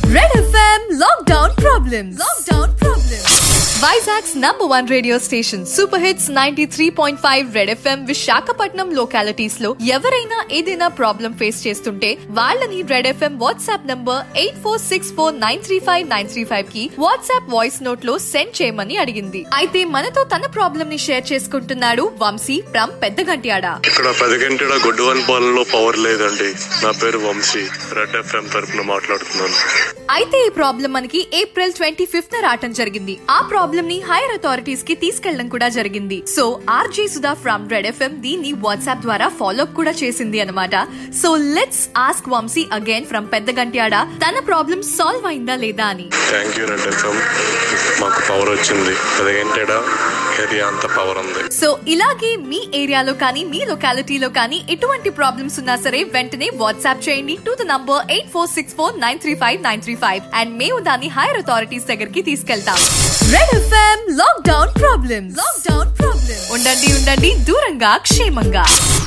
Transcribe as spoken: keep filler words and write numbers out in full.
Red F M Lockdown Problems. Lockdown Problems. Vizag's number one radio station Super Hits ninety-three point five Red F M Visakhapatnam localities లో ఎవరైనా ఏదైనా problem face చేస్తుంటే వాళ్ళని Red F M WhatsApp number eight four six four nine three five nine three five కి WhatsApp voice note లో send చేయమని అడిగింది. అయితే మనతో తన ప్రాబ్లం ని షేర్ చేసుకుంటున్నాడు వంశీ ఫ్రమ్ పెద్దగంట్యాడ. ఇక్కడ పెద్దగంట్యాడ గొడ్డువన్ పాలనలో పవర్ లేదండి. నా పేరు వంశీ, రెడ్ ఎఫ్ఎం తరపున మాట్లాడుతున్నాను. అయితే ఈ ప్రాబ్లం మనకి ఏప్రిల్ ట్వంటీ ఫిఫ్త్ రావటం జరిగింది. ఆ ప్రాబ్లం ని హైయర్ అథారిటీస్ కి తీసుకెళ్లడం కూడా జరిగింది. So RJ Sudha from red FM దీన్ని వాట్సాప్ ద్వారా ఫాలో అప్ కూడా చేసింది అన్నమాట. So let's ask Vamshi again from Peddagantyada తన ప్రాబ్లం సాల్వ్ అయిందా లేదా అని. థ్యాంక్ యూ రెడ్ ఎఫ్ఎం, మాకు పవర్ వచ్చింది. పెద్దగంట్యాడ ఏరియా అంత పవర్ ఉంది. సో ఇలాగే మీ ఏరియాలో కానీ మీ లొకాలిటీలో కానీ ఎటువంటి ప్రాబ్లమ్స్ ఉన్నా సరే వెంటనే వాట్సాప్ చేయండి to the number eight four six four nine three five nine three five and మేము దాన్ని హైయర్ అథారిటీస్ దగ్గరికి తీసుకెళ్తాం. Red FM lockdown problems. Lockdown problems. ఉండండి ఉండండి దూరంగా క్షేమంగా.